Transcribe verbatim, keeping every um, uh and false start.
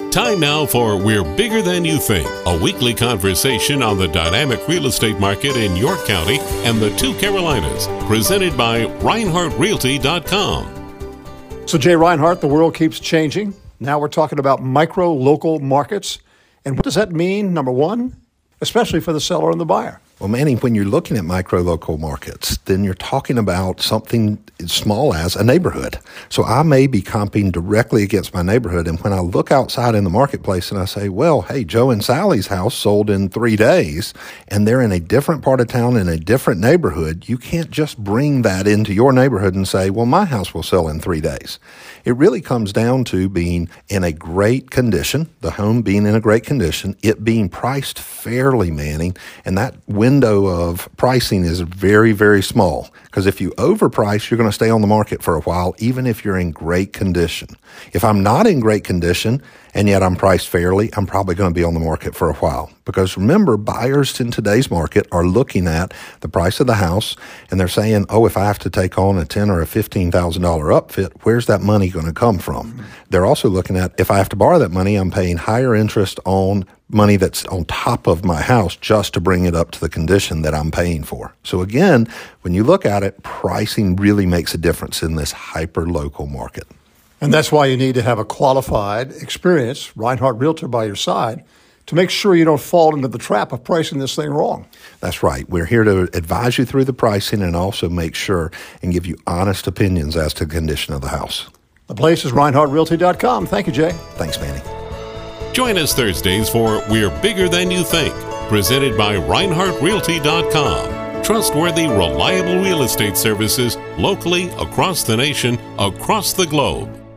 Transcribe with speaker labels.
Speaker 1: Time now for We're Bigger Than You Think, a weekly conversation on the dynamic real estate market in York County and the two Carolinas, presented by Reinhardt Realty dot com.
Speaker 2: So Jay Reinhardt, the world keeps changing. Now we're talking about micro-local markets. And what does that mean, number one, especially for the seller and the buyer?
Speaker 3: Well, Manny, when you're looking at micro-local markets, then you're talking about something as small as a neighborhood. So I may be comping directly against my neighborhood, and when I look outside in the marketplace and I say, well, hey, Joe and Sally's house sold in three days, and they're in a different part of town in a different neighborhood, you can't just bring that into your neighborhood and say, well, my house will sell in three days. It really comes down to being in a great condition, the home being in a great condition, it being priced fairly, Manning, and that window of pricing is very, very small. Because if you overprice, you're going to stay on the market for a while, even if you're in great condition. If I'm not in great condition, and yet I'm priced fairly, I'm probably going to be on the market for a while. Because remember, buyers in today's market are looking at the price of the house, and they're saying, oh, if I have to take on a ten thousand dollars or a fifteen thousand dollars upfit, where's that money going to come from? Mm-hmm. They're also looking at, if I have to borrow that money, I'm paying higher interest on money that's on top of my house just to bring it up to the condition that I'm paying for. So again, when you look at it, pricing really makes a difference in this hyper-local market.
Speaker 2: And that's why you need to have a qualified, experienced Reinhardt Realtor by your side to make sure you don't fall into the trap of pricing this thing wrong.
Speaker 3: That's right. We're here to advise you through the pricing and also make sure and give you honest opinions as to the condition of the house.
Speaker 2: The place is Reinhardt Realty dot com. Thank you, Jay.
Speaker 3: Thanks, Manny.
Speaker 1: Join us Thursdays for We're Bigger Than You Think, presented by Reinhardt Realty dot com. Trustworthy, reliable real estate services locally, across the nation, across the globe.